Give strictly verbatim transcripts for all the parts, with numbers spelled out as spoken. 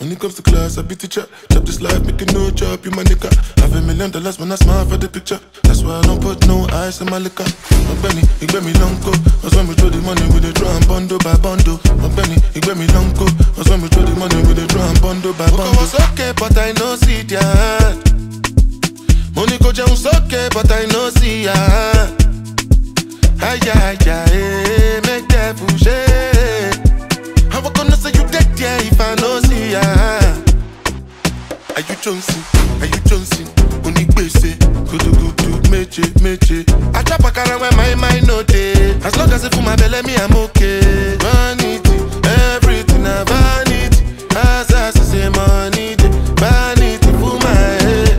When it comes to class, I be teacher. Chop this life, make it no chop, you my nigga. Have a million dollars when I smile for the picture. That's why I don't put no ice in my liquor. My Benny, he get me long go. That's when we throw the money with the drum, bundle by bundle. My Benny, he get me long go. That's when we throw the money with the drum, bundle by bundle. Was okay, but I know see their hand. Money go Jones okay, but I know see ya. Ay, ay, ay, make that push it. How I gonna say you dead, yeah, if I know see ya? Are you Johnson? Are you Johnson? Only base, go to go to meche, meche. I trap a car when my mind no day. As long as it for my belly, me I'm okay. Vanity, everything I vanity. As I say money, vanity for my head.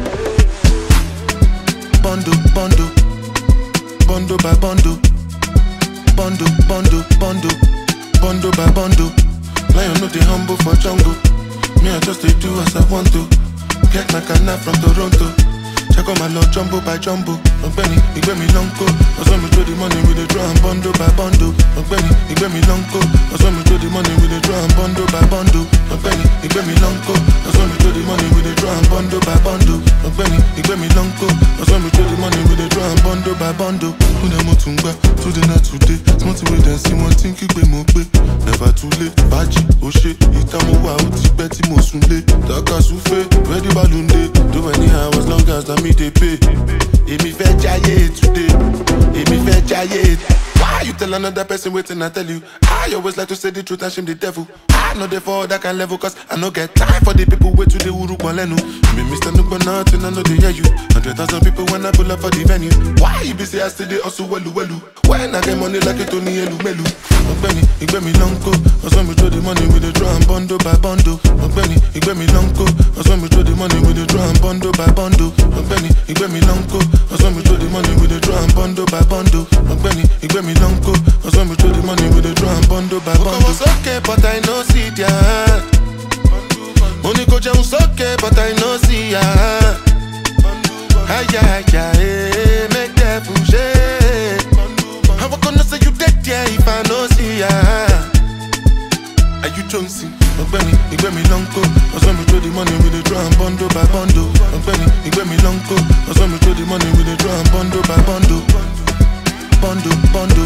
Bondo, bondo, bondo by bondo, bondo, bondo, bondo, bondo by bondo. Lion no dey humble for jungle. Me I just dey do as I want to. Get my canna from Toronto. Check out my lord jumbo by jumbo. Benny, he get me long co. That's when we throw the money with the drum, bondo by bondo. Benny, he get me long co. That's when we throw the money with the drum, bondo by bondo. Benny, he get me long co. That's when we throw the money with the drum, bondo by bondo. Benny, he get me long co. That's when we throw the money with the drum, bondo by bondo. Who them motunga, today not today. Smarty way then see one thing keep me be. Never too late, baji, oshe. Itamo wa uti beti mo sunle. Taka souffle, ready balloon day. Do any hours long as the me they pay. Emi fe jaye today. Emi fe jaye. Why you tell another person waiting I tell you? I always like to say the truth and shame the devil. I know they fall that can level cause I no get time for the people wait to the uru kwalenu. Me mister no but nothing I know they hear you. Hundred thousand people when I pull up for the venue. Why you be say I still dey hustle welu welu? When I get money like it Tony elu melu. Benny, he get me long co. That's when we throw the money with the drum, bondo by bondo. Benny, he get me long co. That's when we throw the money with the drum, bondo by bondo. Benny, he get me long co. That's when we throw the money with the drum, bondo by bondo. Benny, he get me long co. That's when we throw the money with the drum, bondo by bondo. I was okay, but I know see ya. Money go Jones okay, but I know see ya. Ay, ay, ay, make that push it. How I gonna say you dead, yeah, if I know see ya? Are you Jonesy? Benny, he get me long co. That's when we throw the money with the drum, bondo by bondo. Benny, he get me long co. That's when we throw the money with the drum, bondo by bondo. Bondo, bondo,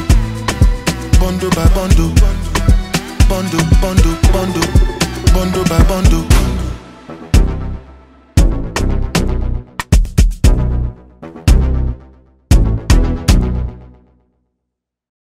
bondo by bondo. Bondo, bondo, bondo, bondo by bondo.